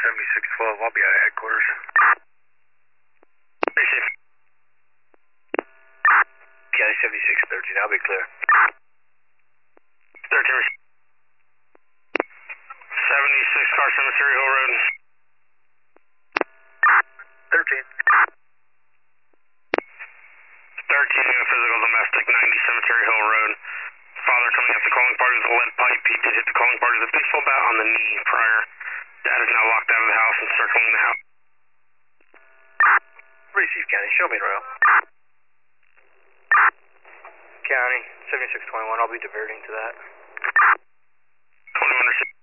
7612, I'll be out of headquarters. Receive. County 7613, I'll be clear. 13 receive. 76 Car Cemetery Hill Road. 13. 13 physical domestic, 90 Cemetery Hill Road. Father coming up the calling party with a lead pipe. He did hit the calling party with a baseball bat on the knee prior. Dad is now locked out of the house and circling the house. Receive, County. Show me in row. County 7621, I'll be diverting to that. 21 receive.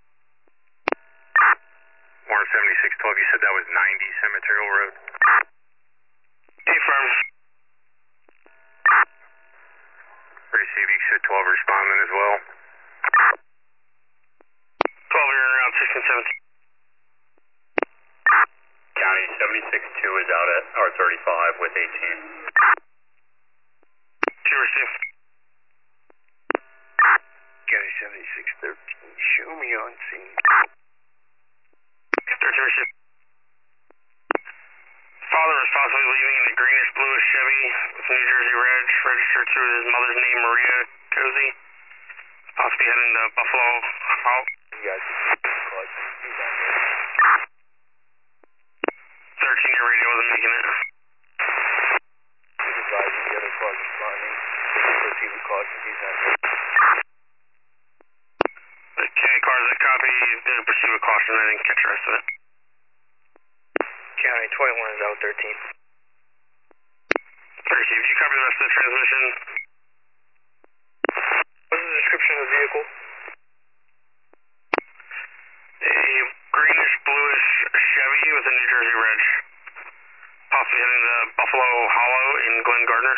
Warren 7612, you said that was 90 Cemetery Hill Road? Affirm. Receive, you should 12 responding as well. 12 you're in route 1617. County 762 is out at R35 with 18. 2 receive. County 7613, show me on scene. 13 receive. Father is possibly leaving in a greenish bluish Chevy with New Jersey Reg, registered to his mother's name, Maria Cozy. Possibly heading to Buffalo. You guys, he's on there. 13, your radio wasn't making it. He's advising the other cars responding. Proceed with caution, he's on there. Okay, cars that copy, did proceed with caution. I didn't catch the rest of it. County 21 is out 13. Receive, did you copy the rest of the transmission? What's the description of the vehicle? A greenish bluish Chevy with a New Jersey Reg. Possibly heading to Buffalo Hollow in Glen Gardner.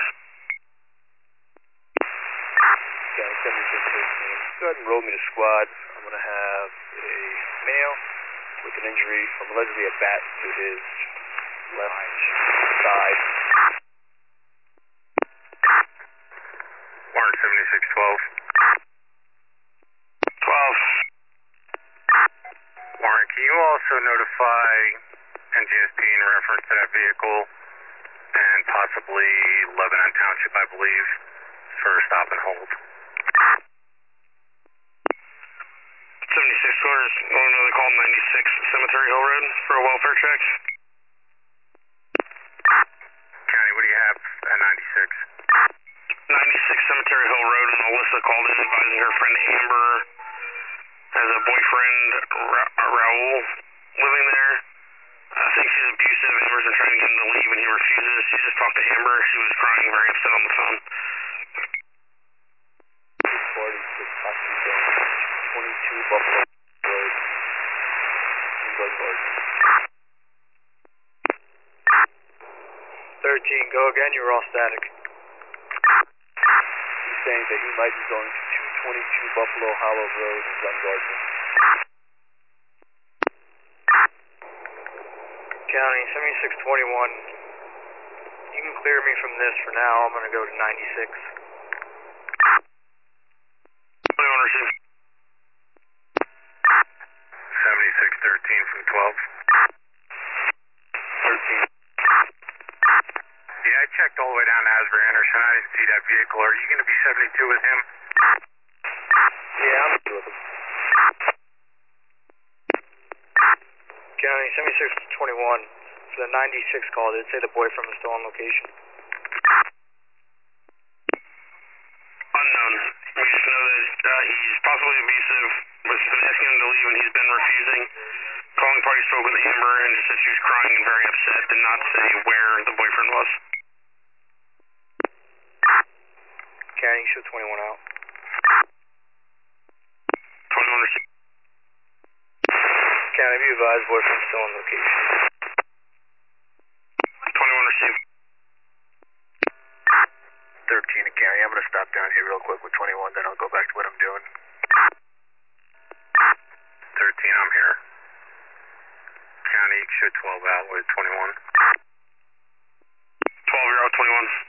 County 7613, go ahead and roll me to squad. I'm going to have a male with an injury from allegedly a bat to his left side. Warren 7612. 12. Warren, can you also notify NGSP in reference to that vehicle and possibly Lebanon Township, I believe, for stop and hold? 76 cars, going to call 96 Cemetery Hill Road for a welfare check. County, what do you have at 96? 96 Cemetery Hill Road, and Alyssa called in advising her friend Amber has a boyfriend, Raul, living there. I think she's abusive. Amber's been trying to get him to leave and he refuses. She just talked to Amber. She was crying, very upset on the phone. 22 Buffalo Road. 13, go again, you were all static. He's saying that he might be going to 222 Buffalo Hollow Road in Glen Gardner. County 7621, you can clear me from this for now. I'm going to go to 96. 21 receive. 7613 from 12. 13. Yeah, I checked all the way down to Asbury Anderson. I didn't see that vehicle. Are you going to be 72 with him? Yeah, I'm with him. County 7621, for the 96 call, did it say the boyfriend was still on location? Unknown. We just know that he's possibly abusive. Was been asking him to leave and he's been refusing. Calling party spoke with Amber and just said she was crying and very upset. Did not say where the boyfriend was. County, show 21 out. 21 receive. County, be advised, boyfriend still on location. 21 receive. 13 to County. I'm going to stop down here real quick with 21, then I'll go back to what I'm doing. 13, I'm here. County, should 12 out with 21. 12 you're out 21.